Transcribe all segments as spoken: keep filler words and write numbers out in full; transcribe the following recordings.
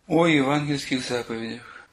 О евангельских заповедях.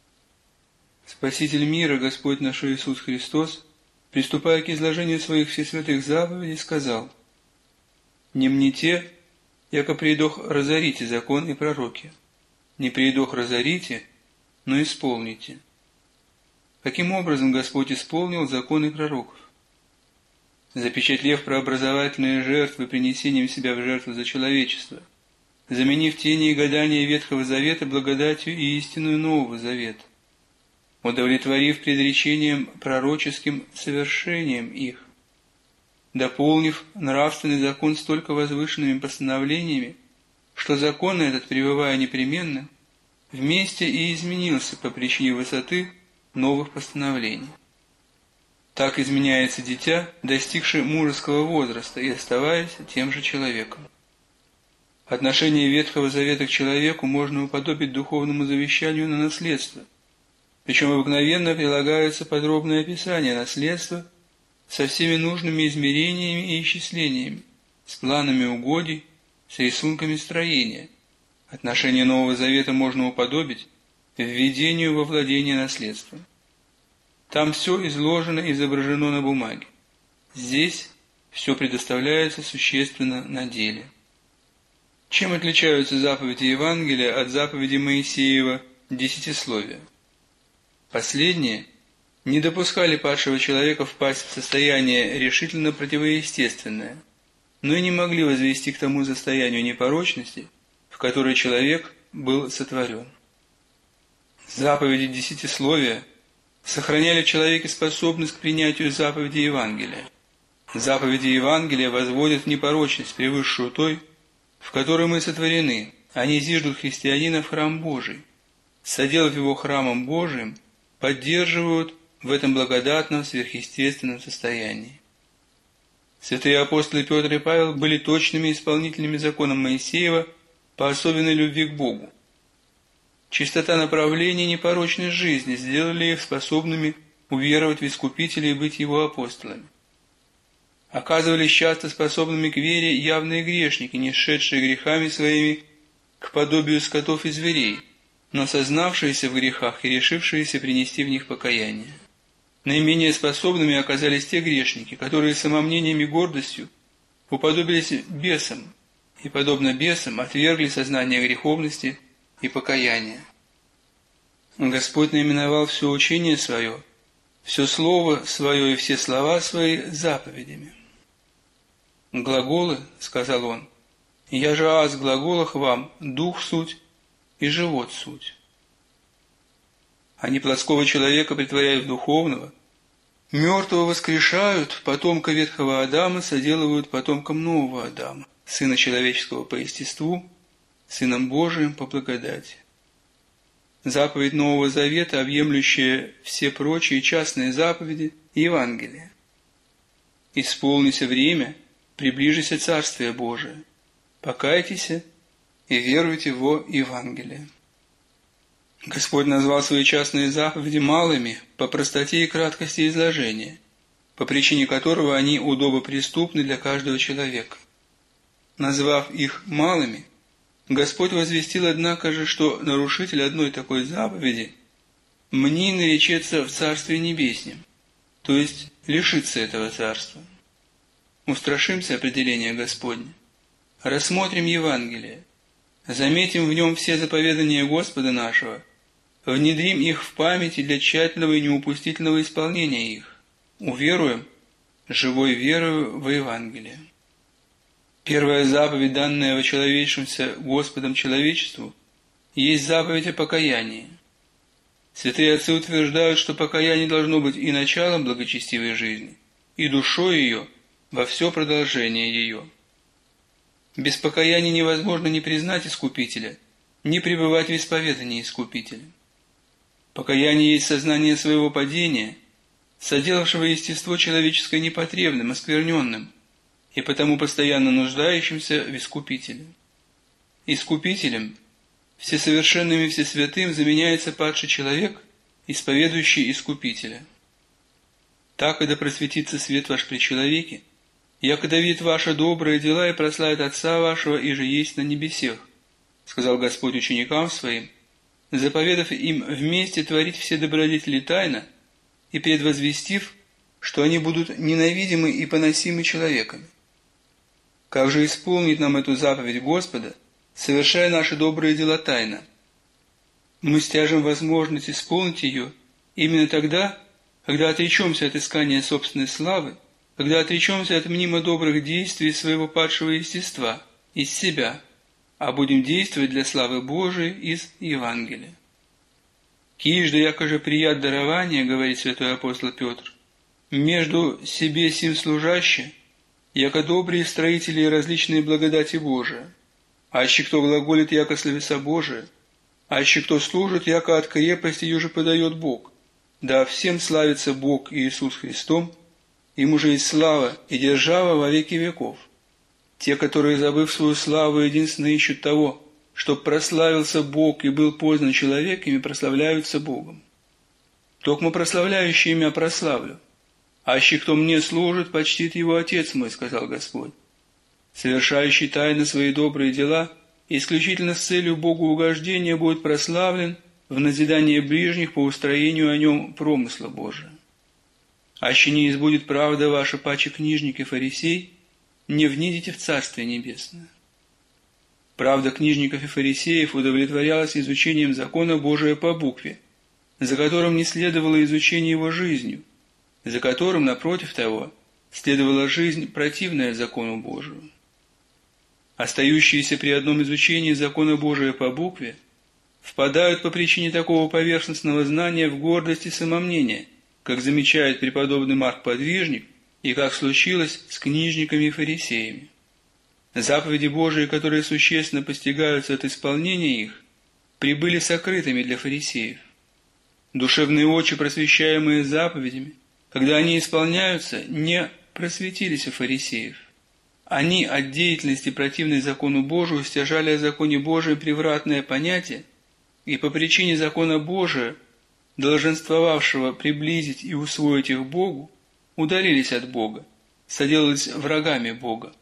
Спаситель мира, Господь наш Иисус Христос, приступая к изложению своих всесвятых заповедей, сказал: «Не мните, яко приидох разорите закон и пророки, не приидох разорите, но исполните». Каким образом Господь исполнил законы пророков? Запечатлев прообразовательные жертвы принесением себя в жертву за человечество, заменив тени и гадания Ветхого Завета благодатью и истинную Нового Завета, удовлетворив предречением пророческим совершением их, дополнив нравственный закон столько возвышенными постановлениями, что закон этот, пребывая непременным, вместе и изменился по причине высоты новых постановлений. Так изменяется дитя, достигшее мужеского возраста и оставаясь тем же человеком. Отношение Ветхого Завета к человеку можно уподобить духовному завещанию на наследство, причем обыкновенно прилагаются подробные описания наследства со всеми нужными измерениями и исчислениями, с планами угодий, с рисунками строения. Отношение Нового Завета можно уподобить введению во владение наследством. Там все изложено и изображено на бумаге. Здесь все предоставляется существенно на деле. Чем отличаются заповеди Евангелия от заповеди Моисеева десятисловия? Последние не допускали падшего человека впасть в состояние решительно противоестественное, но и не могли возвести к тому состоянию непорочности, в которой человек был сотворен. Заповеди десятисловия сохраняли в человеке способность к принятию заповедей Евангелия. Заповеди Евангелия возводят в непорочность, превысшую той, в которой мы сотворены. Они зиждут христианина в храм Божий, соделав его храмом Божиим, поддерживают в этом благодатном сверхъестественном состоянии. Святые апостолы Петр и Павел были точными исполнителями закона Моисеева по особенной любви к Богу. Чистота направления и непорочность жизни сделали их способными уверовать в Искупителя и быть Его апостолами. Оказывались часто способными к вере явные грешники, не сшедшие грехами своими к подобию скотов и зверей, но сознавшиеся в грехах и решившиеся принести в них покаяние. Наименее способными оказались те грешники, которые самомнением и гордостью уподобились бесам и, подобно бесам, отвергли сознание греховности и покаяния. Господь наименовал все учение свое, все слово свое и все слова свои заповедями. «Глаголы, — сказал он, — я же аз глаголах вам, дух суть и живот суть». Они плоского человека притворяют в духовного, мертвого воскрешают, потомка ветхого Адама соделывают потомком нового Адама, сына человеческого по естеству, сыном Божиим по благодати. Заповедь Нового Завета, объемлющая все прочие частные заповеди Евангелия. «Исполнися время, приближися Царствие Божие, покайтесь и веруйте во Евангелие». Господь назвал свои частные заповеди малыми по простоте и краткости изложения, по причине которого они удобоприступны для каждого человека. Назвав их малыми, Господь возвестил, однако же, что нарушитель одной такой заповеди «мни наречется в Царстве Небеснем», то есть лишится этого царства. Устрашимся определения Господня, рассмотрим Евангелие, заметим в нем все заповедания Господа нашего, внедрим их в память для тщательного и неупустительного исполнения их, уверуем живой верою во Евангелие. Первая заповедь, данная вочеловечившимся Господом человечеству, есть заповедь о покаянии. Святые отцы утверждают, что покаяние должно быть и началом благочестивой жизни, и душой ее во все продолжение ее. Без покаяния невозможно ни признать Искупителя, ни пребывать в исповедании Искупителя. Покаяние есть сознание своего падения, соделавшего естество человеческое непотребным, оскверненным, и потому постоянно нуждающимся в Искупителе. Искупителем, всесовершенным и всесвятым, заменяется падший человек, исповедующий Искупителя. Так и да просветится свет ваш при человеке, яко да видит ваши добрые дела и прославит Отца вашего, и же есть на небесех. сказал Господь ученикам Своим, заповедав им вместе творить все добродетели тайно и предвозвестив, что они будут ненавидимы и поносимы человеками. Как же исполнить нам эту заповедь Господа, совершая наши добрые дела тайно? Мы стяжем возможность исполнить ее именно тогда, когда отречемся от искания собственной славы, когда отречемся от мнимо добрых действий своего падшего естества, из себя, а будем действовать для славы Божией из Евангелия. «Кижда, яко же прият дарование, — говорит святой апостол Петр, — между себе сим служаще, яко добрые строители и различные благодати Божия, аще кто глаголит, яко словеса Божия, аще кто служит, яко от крепости юже подает Бог, да всем славится Бог и Иисус Христом, ему же есть слава и держава во веки веков. Те, которые, забыв свою славу, единственно ищут того, чтоб прославился Бог и был познан человеками, прославляются Богом. Токмо прославляющий имя прославлю, аще кто мне служит, почтит его Отец мой, сказал Господь. Совершающий тайно свои добрые дела, исключительно с целью Богу угождения, будет прославлен в назидание ближних по устроению о нем промысла Божия. Аще не избудет правда ваша, паче книжник и фарисей, не внидите в Царствие Небесное. Правда книжников и фарисеев удовлетворялась изучением закона Божия по букве, за которым не следовало изучение его жизнью, за которым, напротив того, следовала жизнь, противная закону Божию. Остающиеся при одном изучении закона Божия по букве впадают по причине такого поверхностного знания в гордость и самомнение, как замечает преподобный Марк Подвижник, и как случилось с книжниками и фарисеями. Заповеди Божии, которые существенно постигаются от исполнения их, прибыли сокрытыми для фарисеев. Душевные очи, просвещаемые заповедями, когда они исполняются, не просветились у фарисеев. Они от деятельности, противной закону Божию, стяжали о законе Божием превратное понятие, и по причине закона Божия, долженствовавшего приблизить и усвоить их Богу, удалились от Бога, соделались врагами Бога.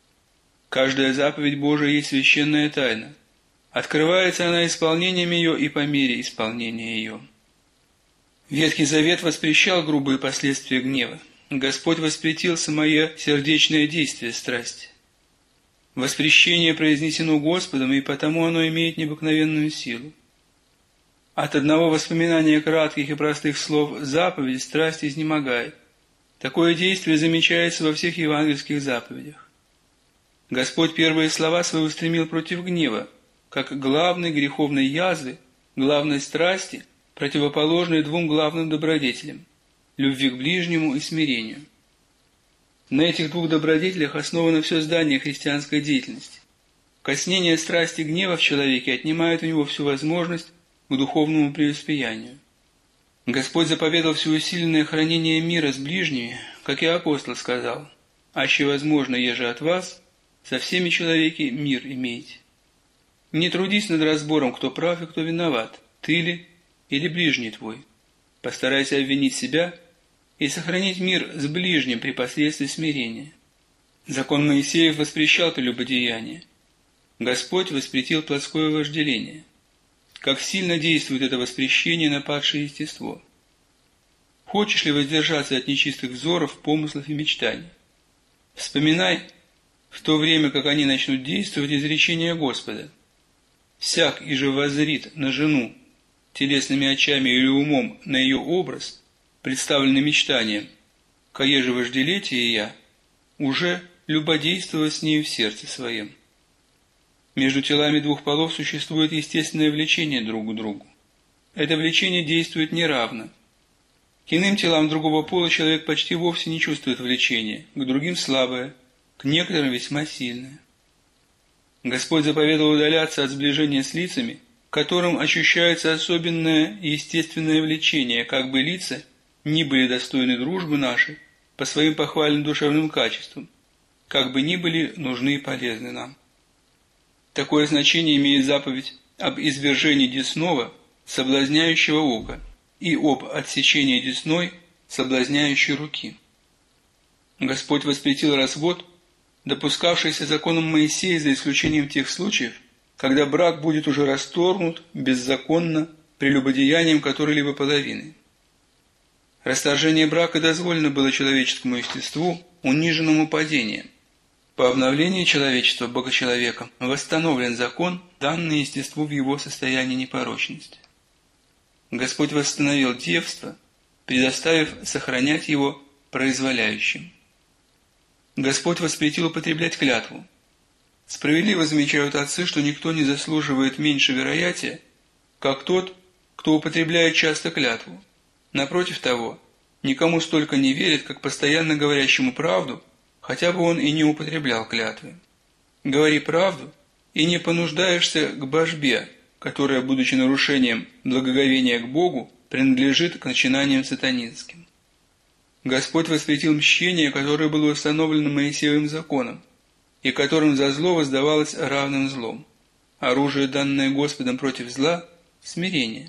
Каждая заповедь Божия есть священная тайна. Открывается она исполнением ее и по мере исполнения ее. Ветхий Завет воспрещал грубые последствия гнева. Господь воспретил самое сердечное действие страсти. Воспрещение произнесено Господом, и потому оно имеет необыкновенную силу. От одного воспоминания кратких и простых слов заповеди страсть изнемогает. Такое действие замечается во всех евангельских заповедях. Господь первые слова свои устремил против гнева, как главной греховной язвы, главной страсти, противоположной двум главным добродетелям – любви к ближнему и смирению. На этих двух добродетелях основано все здание христианской деятельности. Коснение страсти гнева в человеке отнимает у него всю возможность к духовному преуспеянию. Господь заповедал всеусиленное хранение мира с ближними, как и апостол сказал, «Аще возможно, еже от вас, со всеми человеки мир имейте». Не трудись над разбором, кто прав и кто виноват, ты ли или ближний твой. Постарайся обвинить себя и сохранить мир с ближним при посредстве смирения. Закон Моисеев воспрещал прелюбодеяние. Господь воспретил плотское вожделение. Как сильно действует это воспрещение на падшее естество. Хочешь ли воздержаться от нечистых взоров, помыслов и мечтаний? Вспоминай, в то время, как они начнут действовать, изречение Господа. «Всяк, и же воззрит на жену телесными очами или умом на ее образ, представленный мечтанием, кое же вожделетие я, уже любодействовал с нею в сердце своем». Между телами двух полов существует естественное влечение друг к другу. Это влечение действует неравно. К иным телам другого пола человек почти вовсе не чувствует влечения, к другим слабое, к некоторым весьма сильное. Господь заповедал удаляться от сближения с лицами, к которым ощущается особенное естественное влечение, как бы лица ни были достойны дружбы нашей по своим похвальным душевным качествам, как бы ни были нужны и полезны нам. Такое значение имеет заповедь об извержении десного, соблазняющего ока, и об отсечении десной, соблазняющей руки. Господь воспретил развод, допускавшийся законом Моисея за исключением тех случаев, когда брак будет уже расторгнут беззаконно прелюбодеянием которой-либо половины. Расторжение брака дозволено было человеческому естеству, униженному падением. По обновлении человечества Богочеловеком восстановлен закон, данный естеству в его состоянии непорочности. Господь восстановил девство, предоставив сохранять его произволяющим. Господь воспретил употреблять клятву. Справедливо замечают отцы, что никто не заслуживает меньше вероятия, как тот, кто употребляет часто клятву. Напротив того, никому столько не верит, как постоянно говорящему правду, хотя бы он и не употреблял клятвы. Говори правду, и не понуждаешься к божбе, которая, будучи нарушением благоговения к Богу, принадлежит к начинаниям сатанинским. Господь воспретил мщение, которое было установлено Моисеевым законом, и которым за зло воздавалось равным злом. Оружие, данное Господом против зла – смирение.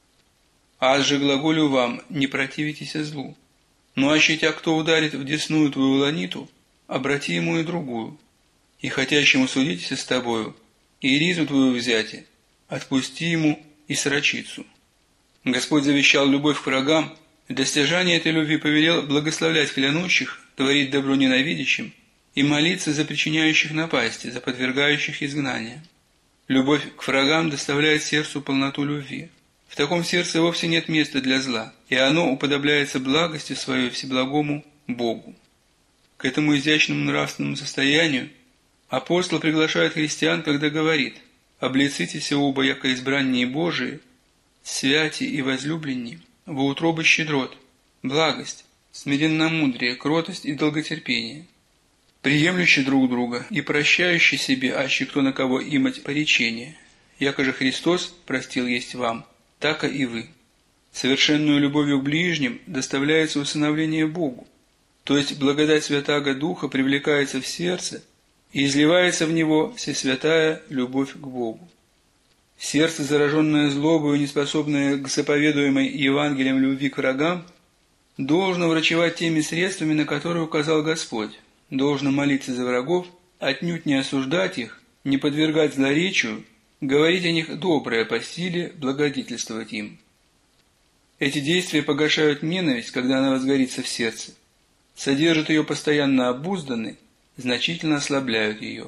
Аз же глаголю вам, не противитесь злу. Но аще тебя кто ударит в десную твою ланиту, обрати ему и другую. И хотящему судитесь с тобою, и ризу твою взяти, отпусти ему и срочицу. Господь завещал любовь к врагам, и достижание этой любви повелел благословлять клянущих, творить добро ненавидящим и молиться за причиняющих напасти, за подвергающих изгнания. Любовь к врагам доставляет сердцу полноту любви. В таком сердце вовсе нет места для зла, и оно уподобляется благости своей всеблагому Богу. К этому изящному нравственному состоянию апостол приглашает христиан, когда говорит: «Облицитесь оба, яко избранние Божии, святи и возлюбленни, во утробы щедрот, благость, смиренномудрие, кротость и долготерпение, приемлющие друг друга и прощающие себе, аще кто на кого имать поречение, яко же Христос простил есть вам, тако и вы». Совершенную любовью к ближним доставляется усыновление Богу, то есть благодать Святаго Духа привлекается в сердце и изливается в него всесвятая любовь к Богу. Сердце, зараженное злобою и неспособное к заповедуемой Евангелием любви к врагам, должно врачевать теми средствами, на которые указал Господь. Должно молиться за врагов, отнюдь не осуждать их, не подвергать злоречию, говорить о них доброе по силе, благодетельствовать им. Эти действия погашают ненависть, когда она возгорится в сердце, содержат ее постоянно обузданной, значительно ослабляют ее.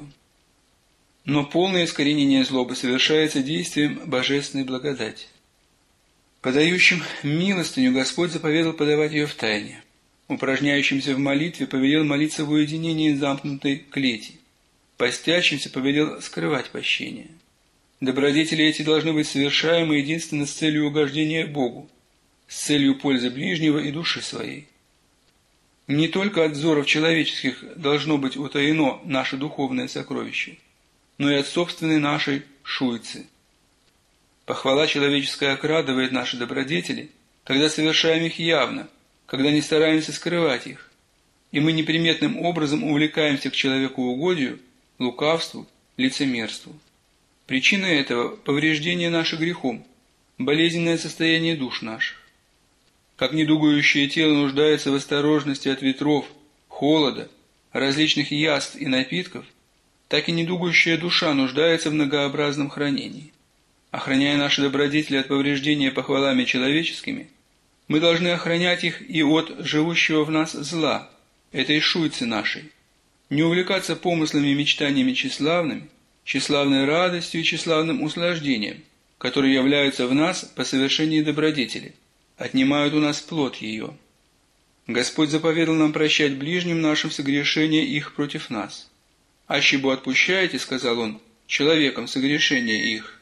Но полное искоренение злобы совершается действием божественной благодати. Подающим милостыню Господь заповедал подавать ее в тайне. Упражняющимся в молитве повелел молиться в уединении замкнутой клети. Постящимся повелел скрывать пощение. Добродетели эти должны быть совершаемы единственно с целью угождения Богу, с целью пользы ближнего и души своей. Не только от взоров человеческих должно быть утаено наше духовное сокровище, но и от собственной нашей шуйцы. Похвала человеческая окрадывает наши добродетели, когда совершаем их явно, когда не стараемся скрывать их, и мы неприметным образом увлекаемся к человекоугодию, лукавству, лицемерству. Причина этого – повреждение наше грехом, болезненное состояние душ наших. Как недугующее тело нуждается в осторожности от ветров, холода, различных яств и напитков, так и недугующая душа нуждается в многообразном хранении. Охраняя наши добродетели от повреждения похвалами человеческими, мы должны охранять их и от живущего в нас зла, этой шуйцы нашей, не увлекаться помыслами и мечтаниями тщеславными, тщеславной радостью и тщеславным услаждением, которые являются в нас по совершении добродетели, отнимают у нас плод ее. Господь заповедал нам прощать ближним нашим согрешения их против нас. «Аще бо отпущаете, — сказал он, — человеком согрешения их.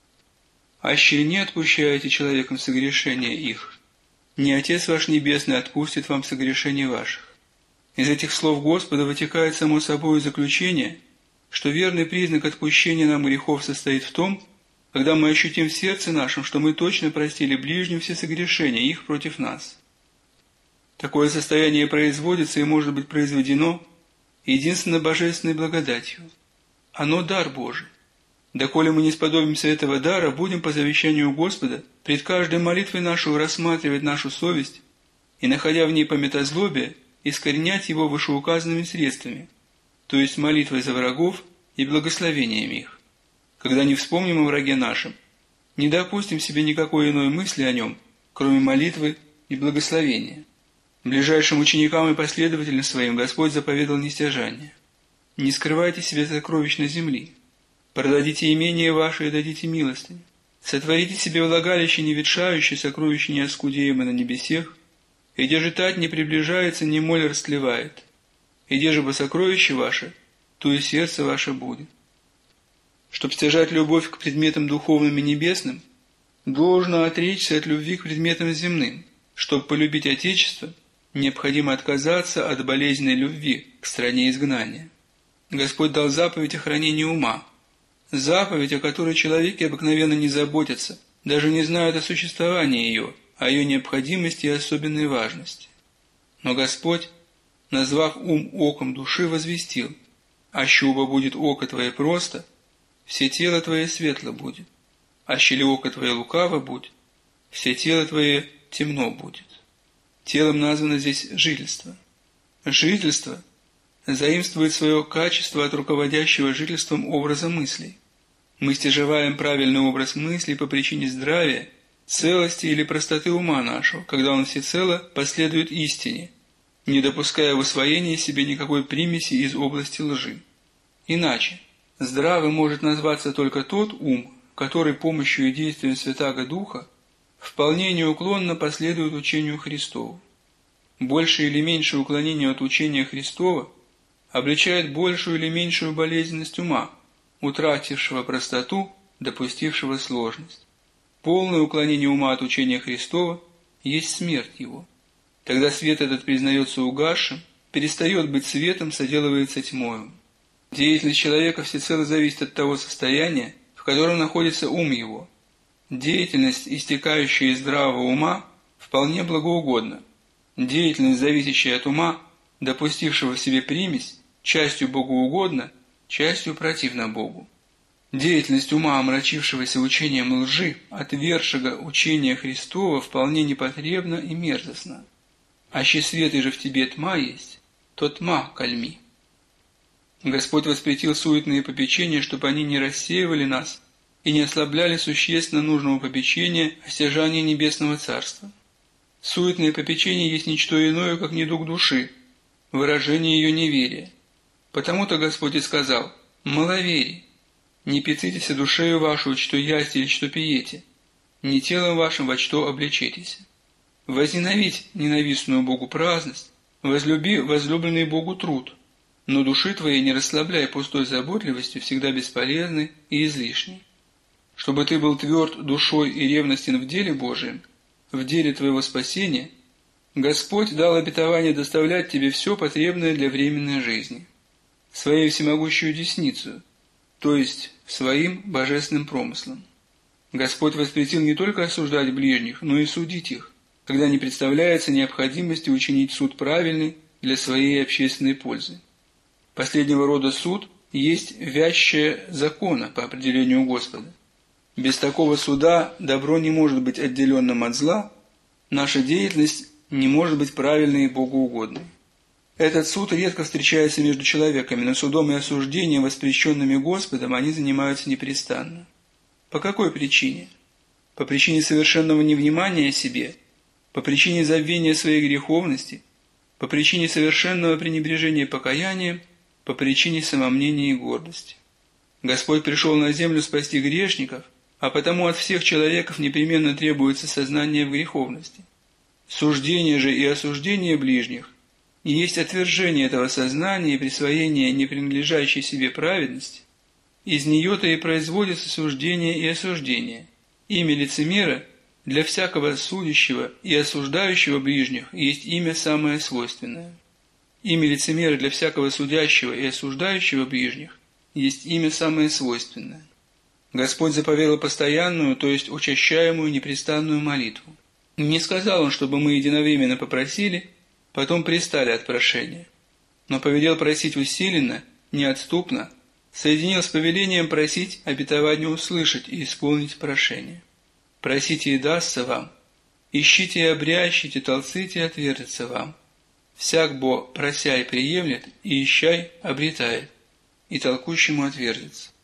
Аще не отпущаете человеком согрешения их, не Отец ваш Небесный отпустит вам согрешения ваших». Из этих слов Господа вытекает само собой заключение, что верный признак отпущения нам грехов состоит в том, когда мы ощутим в сердце нашем, что мы точно простили ближним все согрешения их против нас. Такое состояние производится и может быть произведено единственно божественной благодатью. Оно дар Божий. Доколе мы не сподобимся этого дара, будем по завещанию Господа пред каждой молитвой нашу рассматривать нашу совесть и, находя в ней пометозлобие, искоренять его вышеуказанными средствами, то есть молитвой за врагов и благословением их. когда не вспомним о враге нашем, не допустим себе никакой иной мысли о нем, кроме молитвы и благословения. Ближайшим ученикам и последователям своим Господь заповедал нестяжание. Не скрывайте себе сокровищ на земли. Продадите имение ваше и дадите милостыню. Сотворите себе влагалище не ветшающее, сокровище не оскудеемо на небесех, и где же тать не приближается, ни моль растлевает. И где же бы сокровище ваше, то и сердце ваше будет. Чтоб стяжать любовь к предметам духовным и небесным, должно отречься от любви к предметам земным. Чтоб полюбить Отечество, необходимо отказаться от болезненной любви к стране изгнания. Господь дал заповедь о хранении ума, заповедь, о которой человеки обыкновенно не заботятся, даже не знают о существовании ее, о ее необходимости и особенной важности. Но Господь, назвав ум оком души, возвестил: «Аще оба будет око твое просто, все тело твое светло будет, аще ли око твое лукаво будет, все тело твое темно будет». Телом названо здесь жительство. Жительство заимствует свое качество от руководящего жительством образа мыслей. Мы стяжеваем правильный образ мыслей по причине здравия, целости или простоты ума нашего, когда он всецело последует истине, не допуская в усвоении себе никакой примеси из области лжи. Иначе, здравым может назваться только тот ум, который помощью и действием Святаго Духа вполне неуклонно последует учению Христову. Большее или меньшее уклонение от учения Христова обличает большую или меньшую болезненность ума, утратившего простоту, допустившего сложность. Полное уклонение ума от учения Христова есть смерть его. Тогда свет этот признается угасшим, перестает быть светом, соделывается тьмою. Деятельность человека всецело зависит от того состояния, в котором находится ум его. Деятельность, истекающая из здравого ума, вполне благоугодна. Деятельность, зависящая от ума, допустившего в себе примесь, частью богоугодна, частью противна Богу. Деятельность ума, омрачившегося учением лжи, отвергшего учения Христова, вполне непотребна и мерзостна. Аще свет и же в тебе тьма есть, то тьма кальми. Господь воспретил суетные попечения, чтобы они не рассеивали нас и не ослабляли существенно нужного попечения о стяжании Небесного Царства. Суетные попечения есть ничто иное, как недуг души, выражение ее неверия. Потому-то Господь и сказал: «Маловерие, не пецитесь душею вашу, что ясте или что пиете, не телом вашим во что облечетесь. Возненавидь ненавистную Богу праздность, возлюби возлюбленный Богу труд, но души твоей не расслабляй пустой заботливостью, всегда бесполезной и излишней. Чтобы ты был тверд душой и ревностен в деле Божием, в деле твоего спасения, Господь дал обетование доставлять тебе все потребное для временной жизни, своей всемогущую десницу, то есть своим божественным промыслом. Господь воспретил не только осуждать ближних, но и судить их, когда не представляется необходимости учинить суд правильный для своей общественной пользы. Последнего рода суд есть вящее закона по определению Господа. Без такого суда добро не может быть отделенным от зла, наша деятельность не может быть правильной и богоугодной. Этот суд редко встречается между человеками, но судом и осуждением, воспрещенными Господом, они занимаются непрестанно. По какой причине? По причине совершенного невнимания о себе, по причине забвения своей греховности, по причине совершенного пренебрежения покаянием, по причине самомнения и гордости. Господь пришел на землю спасти грешников, а потому от всех человеков непременно требуется сознание в греховности. Суждение же и осуждение ближних есть отвержение этого сознания и присвоение непринадлежащей себе праведности. Из нее-то и производится суждение и осуждение. Имя лицемера для всякого судящего и осуждающего ближних есть имя самое свойственное. Имя лицемера для всякого судящего и осуждающего ближних есть имя самое свойственное. Господь заповедал постоянную, то есть учащаемую непрестанную молитву. Не сказал Он, чтобы мы единовременно попросили, потом пристали от прошения, но повелел просить усиленно, неотступно, соединил с повелением просить обетование услышать и исполнить прошение. Просите, и дастся вам, ищите и обрящите, толците, и отвертится вам. Всяк бо прося и приемлет, и ищай обретает, и толкущему отвертится.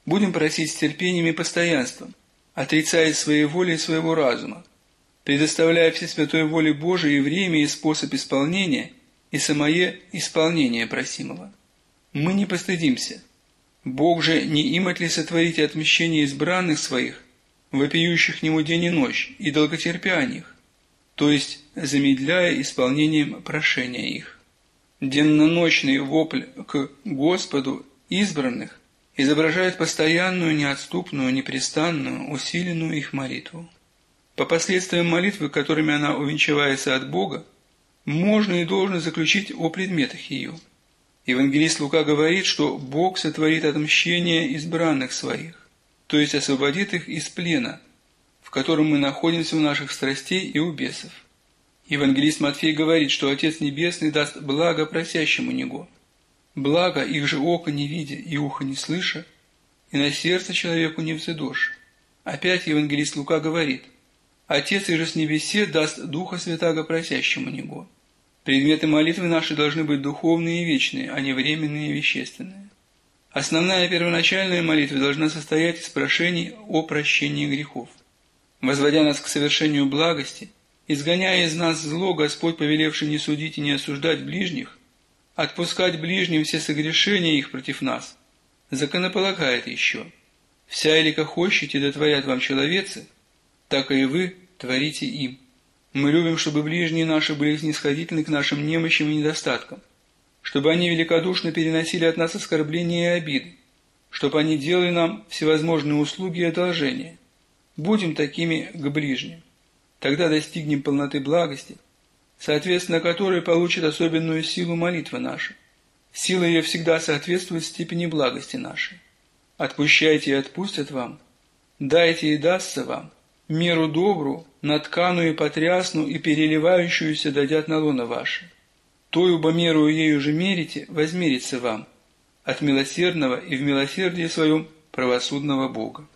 Будем просить с терпением и постоянством, отрицая своей воли и своего разума, предоставляя Всесвятой воле Божией и время, и способ исполнения, и самое исполнение просимого. Мы не постыдимся. Бог же не имет ли сотворить отмщение избранных своих, вопиющих к Нему день и ночь, и долготерпя о них, то есть замедляя исполнением прошения их. Денно-ночный вопль к Господу избранных изображает постоянную, неотступную, непрестанную, усиленную их молитву. По последствиям молитвы, которыми она увенчивается от Бога, можно и должно заключить о предметах ее. Евангелист Лука говорит, что Бог сотворит отмщение избранных своих, то есть освободит их из плена, в котором мы находимся у наших страстей и у бесов. Евангелист Матфей говорит, что Отец Небесный даст благо просящему Него. Благо их же око не видя и ухо не слыша, и на сердце человеку не взыдошь. Опять евангелист Лука говорит: Отец и же с небесе даст Духа Святаго просящему Него. Предметы молитвы наши должны быть духовные и вечные, а не временные и вещественные. Основная первоначальная молитва должна состоять из прошений о прощении грехов. Возводя нас к совершению благости, изгоняя из нас зло, Господь, повелевший не судить и не осуждать ближних, отпускать ближним все согрешения их против нас, законополагает еще: «Вся елико хощите да творят вам человецы, так и вы творите им». Мы любим, чтобы ближние наши были снисходительны к нашим немощам и недостаткам, чтобы они великодушно переносили от нас оскорбления и обиды, чтобы они делали нам всевозможные услуги и одолжения. Будем такими к ближним. Тогда достигнем полноты благости, соответственно которой получит особенную силу молитва наша. Сила ее всегда соответствует степени благости нашей. Отпущайте и отпустят вам, дайте и дастся вам, меру добру, натканую и потрясну и переливающуюся дадят на лоно ваше. Тою меру ею же мерите, возмерится вам, от милосердного и в милосердии своем правосудного Бога.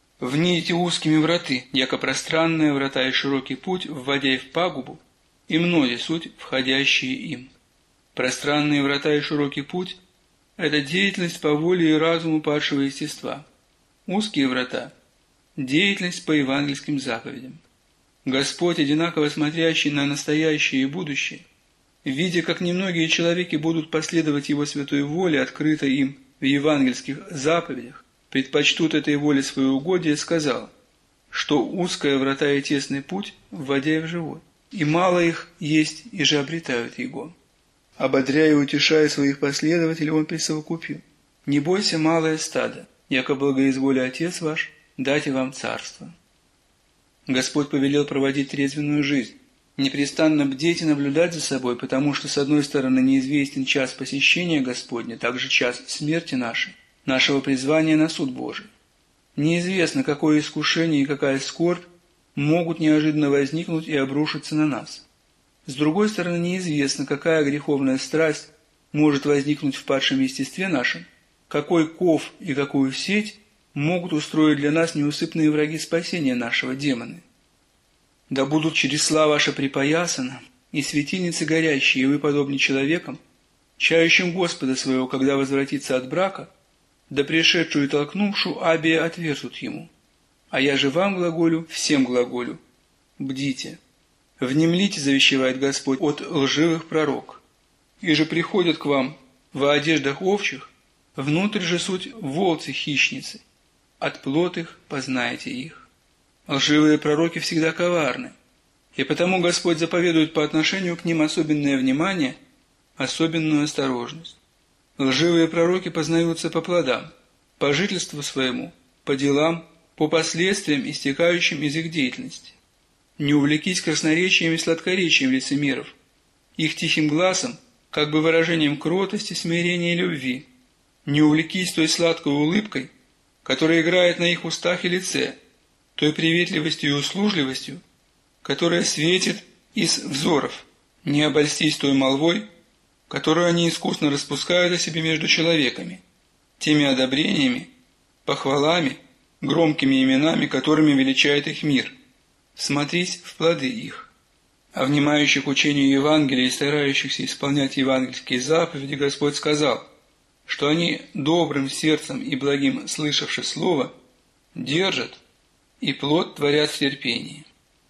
Вните узкими враты, яко пространные врата и широкий путь, вводя в пагубу, и многие суть, входящие им. Пространные врата и широкий путь – это деятельность по воле и разуму падшего естества. Узкие врата – деятельность по евангельским заповедям. Господь, одинаково смотрящий на настоящее и будущее, видя, как немногие человеки будут последовать Его святой воле, открытой им в евангельских заповедях, предпочтут этой воле своеугодие, сказал, что узкая врата и тесный путь, вводя в живот, и мало их есть, и же обретают его. Ободряя и утешая своих последователей, он присовокупил: «Не бойся, малое стадо, яко благоизволя Отец ваш, дайте вам царство». Господь повелел проводить трезвенную жизнь, непрестанно бдеть и наблюдать за собой, потому что, с одной стороны, неизвестен час посещения Господня, также час смерти нашей, нашего призвания на суд Божий. Неизвестно, какое искушение и какая скорбь могут неожиданно возникнуть и обрушиться на нас. С другой стороны, неизвестно, какая греховная страсть может возникнуть в падшем естестве нашем, какой ков и какую сеть могут устроить для нас неусыпные враги спасения нашего демоны. Да будут чресла ваши припоясаны, и светильницы горящие, и вы подобны человекам, чающим Господа своего, когда возвратится от брака, да пришедшую и толкнувшую Абия отвержут ему. А я же вам глаголю, всем глаголю: бдите. Внемлите, завещевает Господь, от лживых пророк. И же приходят к вам во одеждах овчих, внутрь же суть волцы-хищницы. От плот их познаете их. Лживые пророки всегда коварны, и потому Господь заповедует по отношению к ним особенное внимание, особенную осторожность. Лживые пророки познаются по плодам, по жительству своему, по делам, по последствиям, истекающим из их деятельности. Не увлекись красноречием и сладкоречием лицемеров, их тихим глазом, как бы выражением кротости, смирения и любви. Не увлекись той сладкой улыбкой, которая играет на их устах и лице, той приветливостью и услужливостью, которая светит из взоров. Не обольстись той молвой, которую они искусно распускают о себе между человеками, теми одобрениями, похвалами, громкими именами, которыми величает их мир. Смотрись в плоды их. А внимающих учению Евангелия и старающихся исполнять евангельские заповеди Господь сказал, что они добрым сердцем и благим слышавши слово, держат и плод творят в терпении.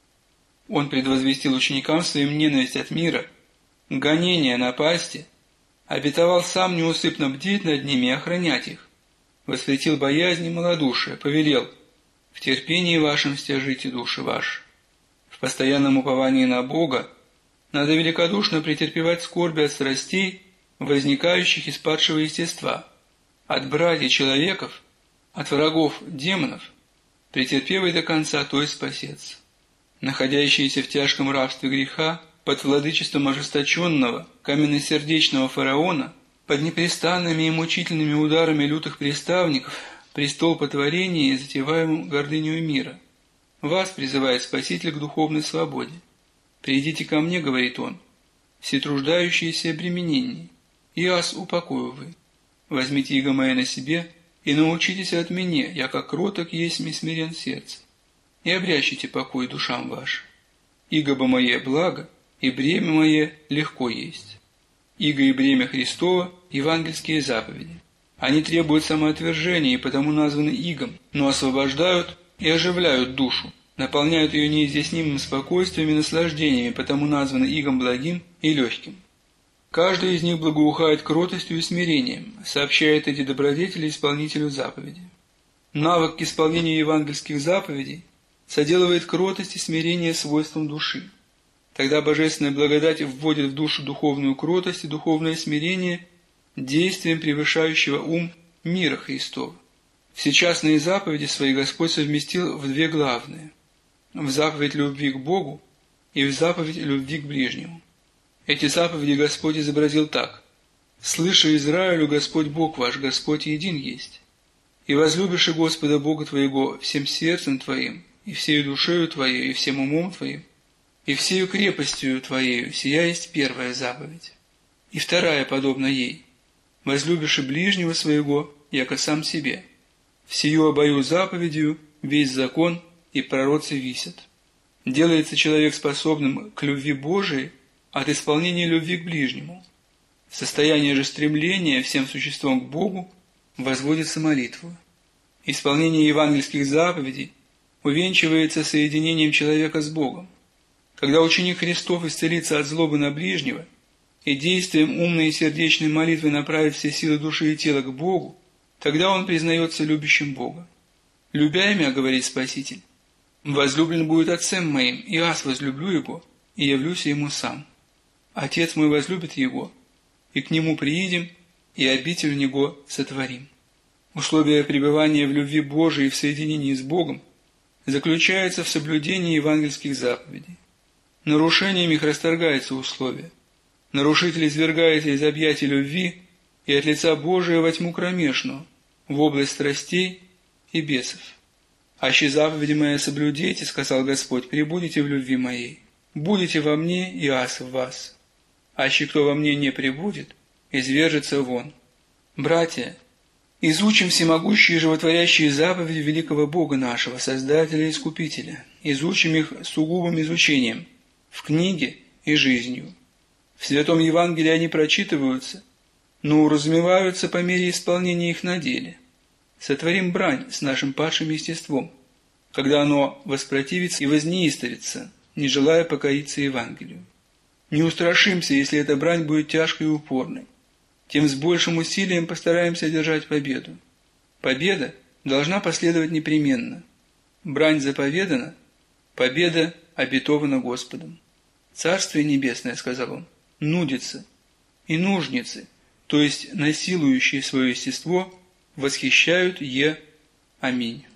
Он предвозвестил ученикам своим ненависть от мира, гонение, напасти, обетовал сам неусыпно бдеть над ними и охранять их, воспретил боязнь и малодушие, повелел: «В терпении вашем стяжите души ваши». В постоянном уповании на Бога надо великодушно претерпевать скорби от страстей, возникающих из падшего естества, от братьев человеков, от врагов демонов, претерпев и до конца, то и спасется. Находящиеся в тяжком рабстве греха, под владычеством ожесточенного, каменносердечного фараона, под непрестанными и мучительными ударами лютых приставников, престол потворения и затеваемым гордынею мира, вас призывает Спаситель к духовной свободе. «Придите ко мне, — говорит он, — все труждающиеся и обремененные, и аз упокою вы. Возьмите иго мое на себе и научитесь от меня, я как кроток есть и смирен сердце, и обрящите покой душам вашим. Иго мое благо, и бремя мое легко есть». Иго и бремя Христова – евангельские заповеди. Они требуют самоотвержения и потому названы игом, но освобождают и оживляют душу, наполняют ее неизъяснимым спокойствием и наслаждениями, потому названы игом благим и легким. Каждый из них благоухает кротостью и смирением, сообщает эти добродетели исполнителю заповеди. Навык к исполнению евангельских заповедей соделывает кротость и смирение свойством души. Тогда божественная благодать вводит в душу духовную кротость и духовное смирение действием превышающего ум мира Христова. Все частные заповеди свои Господь совместил в две главные – в заповедь любви к Богу и в заповедь любви к ближнему. Эти заповеди Господь изобразил так: «Слыша Израилю, Господь Бог ваш, Господь един есть. И возлюбишь Господа Бога твоего всем сердцем твоим, и всею душею твоей, и всем умом твоим, и всею крепостью твоею, сия есть первая заповедь. И вторая подобна ей: возлюбишь и ближнего своего, яко сам себе. Всею обою заповедью весь закон и пророцы висят». Делается человек способным к любви Божией от исполнения любви к ближнему. В состоянии же стремления всем существом к Богу возводится молитва. Исполнение евангельских заповедей увенчивается соединением человека с Богом. Когда ученик Христов исцелится от злобы на ближнего и действием умной и сердечной молитвы направит все силы души и тела к Богу, тогда он признается любящим Бога. «Любя меня, — говорит Спаситель, — возлюблен будет Отцем моим, и аз возлюблю его, и явлюсь ему сам. Отец мой возлюбит его, и к нему приидем, и обитель в него сотворим». Условие пребывания в любви Божией и в соединении с Богом заключается в соблюдении евангельских заповедей. Нарушением их расторгается условие. Нарушитель извергается из объятий любви и от лица Божия во тьму кромешную, в область страстей и бесов. «Аще заповеди мои соблюдете, — сказал Господь, — пребудете в любви моей, будете во мне, и аз в вас. Аще кто во мне не пребудет, извержется вон». Братья, изучим всемогущие и животворящие заповеди великого Бога нашего, Создателя и Искупителя. Изучим их сугубым изучением, в книге и жизнью. В Святом Евангелии они прочитываются, но уразумеваются по мере исполнения их на деле. Сотворим брань с нашим падшим естеством, когда оно воспротивится и вознеистовится, не желая покориться Евангелию. Не устрашимся, если эта брань будет тяжкой и упорной. Тем с большим усилием постараемся одержать победу. Победа должна последовать непременно. Брань заповедана, победа обетована Господом. «Царствие небесное, — сказал он, — нудится, и нужницы, то есть насилующие свое естество, восхищают е. Аминь».